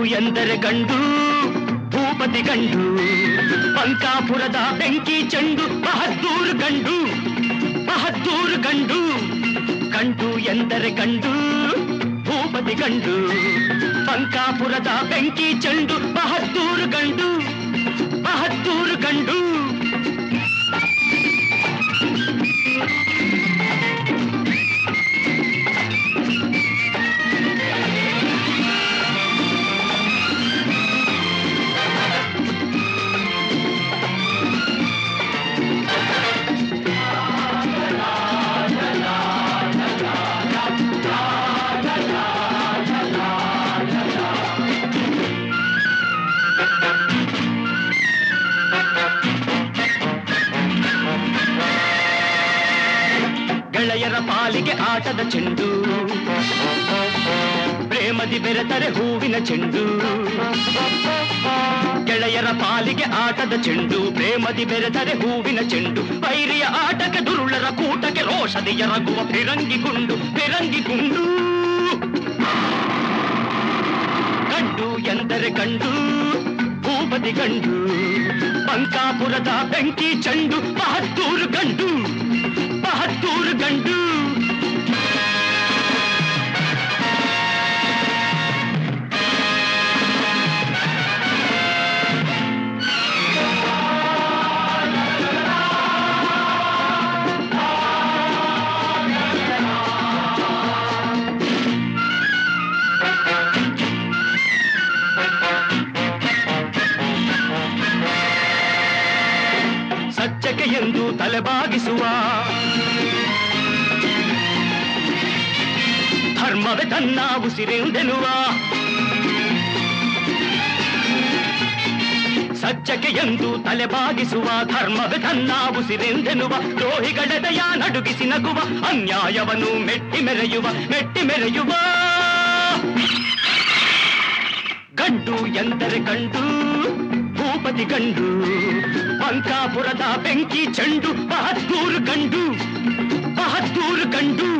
ಎಂದರೆ ಗಂಡು ಭೂಪತಿ ಗಂಡು ಪಂಕಾಪುರದ ಬೆಂಕಿ ಚೆಂಡು ಬಹದ್ದೂರು ಗಂಡು ಬಹದ್ದೂರು ಗಂಡು ಗಂಡು ಎಂದರೆ ಗಂಡು ಭೂಪತಿ ಗಂಡು ಪಂಕಾಪುರದ ಬೆಂಕಿ ಚೆಂಡು ಬಹದ್ದೂರು ಗಂಡು ಬಹದ್ದೂರು ಗಂಡು ಗೆಳೆಯರ ಪಾಲಿಗೆ ಆಟದ ಚೆಂಡು ಪ್ರೇಮದಿ ಬೆರೆತರೆ ಹೂವಿನ ಚೆಂಡು ಗೆಳೆಯರ ಪಾಲಿಗೆ ಆಟದ ಚೆಂಡು ಪ್ರೇಮದಿ ಬೆರೆತರೆ ಹೂವಿನ ಚೆಂಡು ವೈರಿಯ ಆಟಕ್ಕೆ ದುರುಳರ ಕೂಟಕ್ಕೆ ರೋಷದಿ ಎರಗುವ ಫಿರಂಗಿ ಗುಂಡು ಗಂಡು ಎಂದರೆ ಗಂಡು ಭೂಪತಿ ಗಂಡು ಪಂಕಾಪುರದ ಬೆಂಕಿ ಚೆಂಡು ಬಹದ್ದೂರು ಗಂಡು ಬಹದ್ದೂರು ಗಂಡು ಸಚ್ಚಕ್ಕೆ ಎಂದು ತಲೆಬಾಗಿಸುವ ಧರ್ಮವೇ ತನ್ನ ಉಸಿರೆಂದೆನುವ ಸಚ್ಚಕ್ಕೆ ಎಂದು ತಲೆಬಾಗಿಸುವ ಧರ್ಮವೇ ತನ್ನ ಉಸಿರೆಂದೆನುವ ದ್ರೋಹಿಗಳೆದೆಯ ನಡುಗಿಸಿ ನಗುವ ಅನ್ಯಾಯವನ್ನು ಮೆಟ್ಟಿ ಮೆರೆಯುವ ಗಂಡು ಎಂದರೆ ಗಂಡು ಭೂಪತಿ ಗಂಡು ಪಂಕಾಪುರದ ಬೆಂಕಿ ಚೆಂಡು ಬಹದ್ದೂರು ಗಂಡು ಬಹದ್ದೂರು ಗಂಡು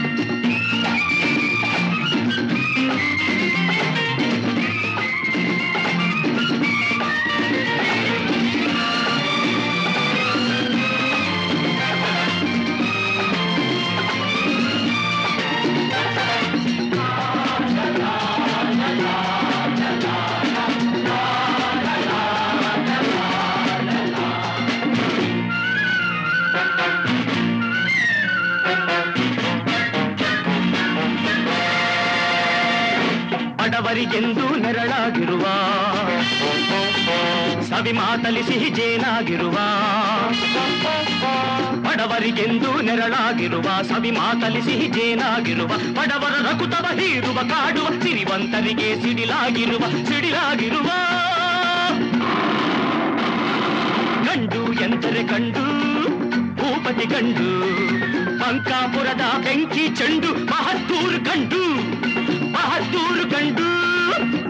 ಬಡವರಿಗೆಂದು ನೆರಳಾಗಿರುವ ಸವಿ ಮಾತಲಿ ಸಿಹಿ ಜೇನಾಗಿರುವ ಬಡವರಿಗೆಂದು ನೆರಳಾಗಿರುವ ಸವಿ ಮಾತಲಿ ಸಿಹಿ ಜೇನಾಗಿರುವ ಬಡವರ ರಕುತವ ಹೀರುವ ಕಾಡುವ ಸಿರಿವಂತರಿಗೆ ಸಿಡಿಲಾಗಿರುವ ಗಂಡು ಎಂದರೆ ಗಂಡು ಭೂಪತಿ ಗಂಡು ಪಂಕಾಪುರದ ಬೆಂಕಿ ಚೆಂಡು ಬಹದ್ದೂರು ಗಂಡು ಬಹದ್ದೂರು ಗಂಡು